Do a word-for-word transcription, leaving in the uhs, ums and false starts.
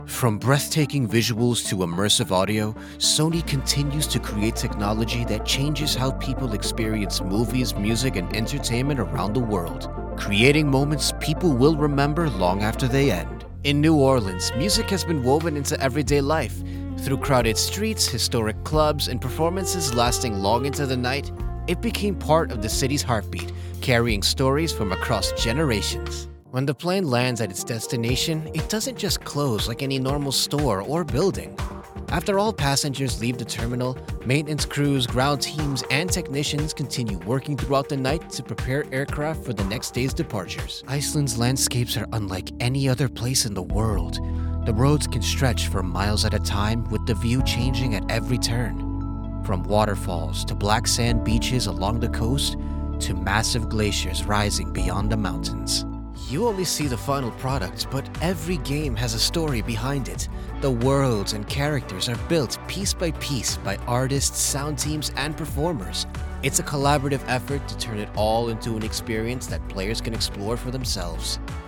From breathtaking visuals to immersive audio, Sony continues to create technology that changes how people experience movies, music, and entertainment around the world, creating moments people will remember long after they end. In New Orleans, music has been woven into everyday life. Through crowded streets, historic clubs, and performances lasting long into the night, it became part of the city's heartbeat, carrying stories from across generations. When the plane lands at its destination, it doesn't just close like any normal store or building. After all passengers leave the terminal, maintenance crews, ground teams, and technicians continue working throughout the night to prepare aircraft for the next day's departures. Iceland's landscapes are unlike any other place in the world. The roads can stretch for miles at a time, with the view changing at every turn. From waterfalls to black sand beaches along the coast, to massive glaciers rising beyond the mountains. You only see the final product, but every game has a story behind it. The worlds and characters are built piece by piece by artists, sound teams, and performers. It's a collaborative effort to turn it all into an experience that players can explore for themselves.